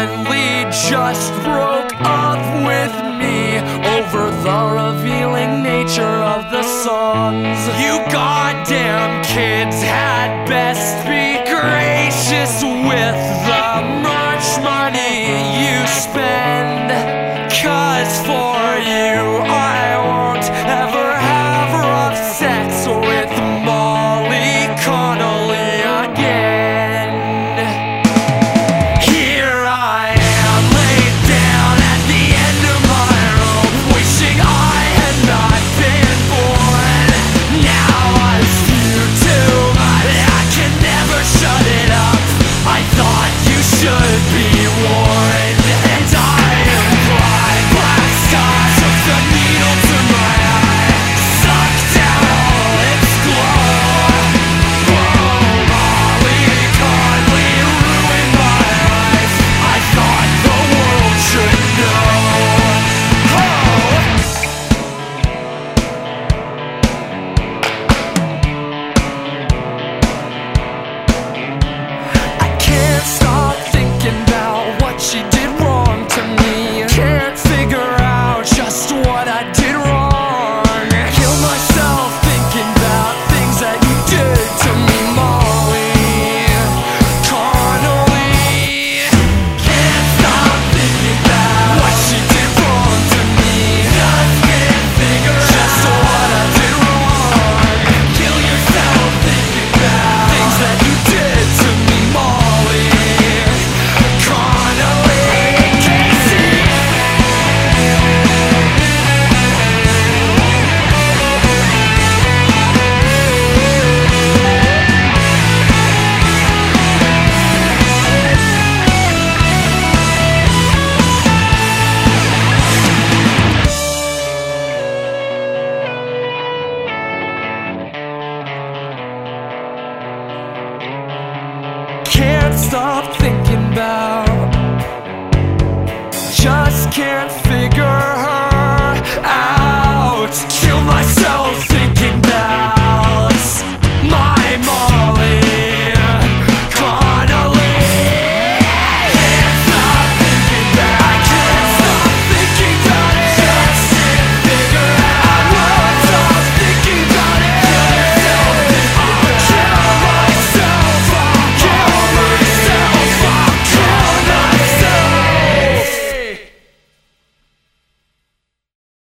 finally just broke up with me over the revealing nature of the songs. You goddamn kids had best be gracious with the much money you spend, 'cause for you I won't ever have rough sex with Molly Connolly again. Here I am laid down at the end of my rope, wishing I had not been born. Now I'm YouTube, I can never shut it up. I thought you should be warned.